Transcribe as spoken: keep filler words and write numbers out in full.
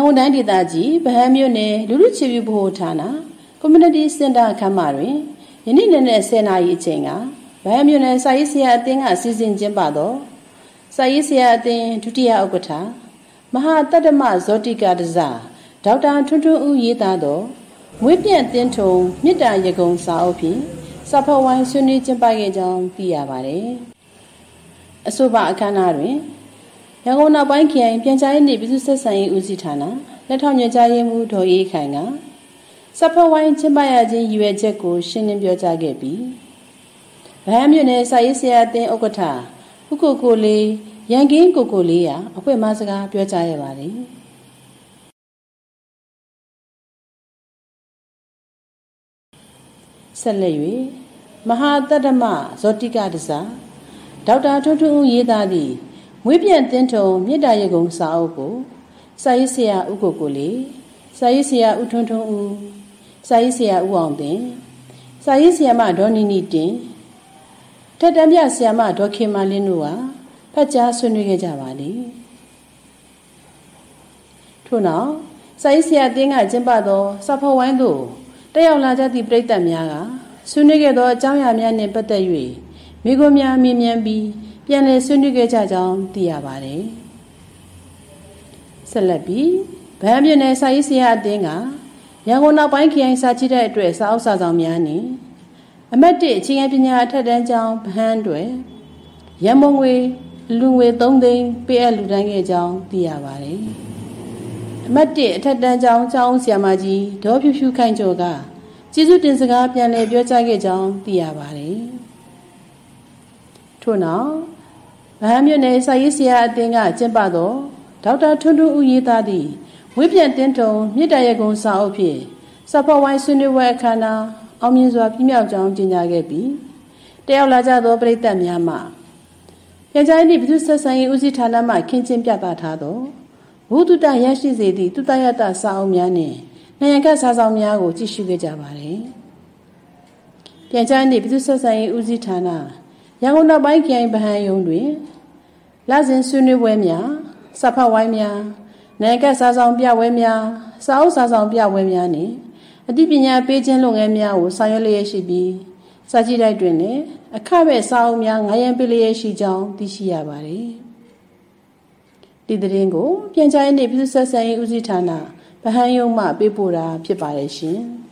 ကုန်တိုင်းဒေသကြီးဗဟန်းမြို့နယ်လူလူချီပြူဗဟိုဌာန Community Center အခမ်းအနားတွင်ယနေ့နေ့နဲ့ဆယ်နာရီအချိန်ကဗဟန်းမြို့နယ်စာရေးဆရာအသင်းကစီစဉ်ကျင်းပသောစာရေးဆရာအသင်းဒုတိယဥက္ကဋ္ဌမဟာတတ္တမဇောတိကတဇဒေါက်တာထွန်းထွန်းဦးရေးသားသောမွေးပြန့်သင်းထုံမြစ်တာရကုံစာအုပ်ဖြင့်စာဖော်ဝိုင်းဆွေးနွေးကျင်းပခဲ့ကြောင်းသိရပါသည်အဆိုပါအခမ်းအနားတွင်ရန်ကုန်နောက်ပိုင်းခရိုင်ပြန်ကြားရေးနှင့်ပြည်သူ့ဆက်ဆံရေးဦးစီးဌာနလက်ထောက်ညွှန်ကြားရေးမှူးဒေါ်အေးခိုင်ကစာဖော်ဝိုင်းကျင်းပရခြင်းရည်ရွယ်ချက်ကိုရှင်းလင်းပြောကြားခဲ့ပြီးဗဟန်းမြို့နယ်စာရေးဆရာအသင်းဥက္ကဋ္ဌဦးကိုကိုလေးရန်ကင်းကိုကိုလေးရအဖွဲ့မှစကားပြောကြားရပါသည်ဆက်လက်၍မဟာတတ္တမဇောတိကတဇဒေါက်တာထွန်းထွန်းဦးရေးသားသည့်မွေးပြန့်သင်းထုံမြစ်တာရကုံစာအုပ်ကိုစာရေးဆရာဦးကိုကိုလေးစာရေးဆရာဦးထွန်းထွန်းဦးစာရေးဆရာဦးအောင်သိန်းစာရေးဆရာမဒေါ်နီနီတင်ထက်တမ်းပြဆရာမဒေါ်ခေမာလင်းတို့ကဖတ်ကြားဆွေးနွေးခဲ့ကြပါသည်ထို့နောက်စာရေးဆရာအသင်းကကျင်းပသောစာဖော်ဝိုင်းသို့တက်ရောက်လာကြသည့်ပရိသတ်များကဆွေးနွေးခဲ့သောအကြောင်းအရာများနှင့်ပတ်သက်၍မိဂုံးများမေးမြန်းပြီးပြန်လည်ဆွေးနွေးခဲ့ကြကြောင်းသိရပါသည်ဆက်လက်ပြီးဗဟန်းမြို့နယ်စာရေးဆရာအသင်းကရန်ကုန်နောက်ပိုင်းခရိုင်စာကြည့်တဲ့အတွက်စာအုပ်စာဆောင်များနှင့်အမှတ်၁အခြေခံပညာအထက်တန်းကျောင်းဗဟန်းတွင်ရန်မုံငွေလူငွေသုံးသိန်းပေးအပ်လူတန်းခဲ့ကြောင်းသိရပါသည်အမှတ်၁အထက်တန်းကျောင်းကျောင်းဆရာမကြီးဒေါ်ဖြူဖြူခိုင်ကျော်ကကျေးဇူးတင်စကားပြန်လည်ပြောကြားခဲ့ကြောင်းသိရပါသည်ထို့နောက်ဗဟန်းမြို့နယ်စာရေးဆရာအသင်းကကျင်းပသောဒေါက်တာထွန်းထွန်းဦးရေးသားသည့်ဝိပြန်တင်းထုံမြစ်တရကုံစာအုပ်ဖြင့်စာဖော်ဝိုင်းဆွေးနွေးပွဲအခမ်းအနားအောင်မြင်စွာပြည့်မြောက်ကြောင်းကြေညာခဲ့ပြီးတက်ရောက်လာကြသောပရိသတ်များမှပြန်ကြားရေးပြည်သူ့ဆက်ဆံရေးဦးစီးဌာနမှခင်းကျင်းပြသထားသောဘုဒ္ဓတရရှိစေသည့်တုတယတစာအုပ်များနှင့်နိုင်ငံကစာဆောင်များကိုကြည့်ရှုခဲ့ကြပါသည်ပြန်ကြားရေးပြည်သူ့ဆက်ဆံရေးဦးစီးဌာနရန်ကုန်နောက်ပိုင်းခရိုင်ဗဟန်းရုံးတွင်လစဉ်ဆွေးနွေးပွဲများစာဖတ်ဝိုင်းများနိုင်ငံကစာဆောင်ပြပွဲများစာအုပ်စာဆောင်ပြပွဲများနှင့်အသိပညာပေးခြင်းလုပ်ငန်းများကိုဆောင်ရွက်လျက်ရှိပြီးစာကြည့်တိုက်တွင်လည်းအခမဲ့စာအုပ်များငါးရန်ပေးလျက်ရှိကြောင်းသိရှိရပါသည်ဒီသတင်းကိုပြန်ကြားရေးနှင့်ပြည်သူ့ဆက်ဆံရေးဦးစီးဌာနဗဟန်းရုံးမှပေးပို့တာဖြစ်ပါတယ်ရှင်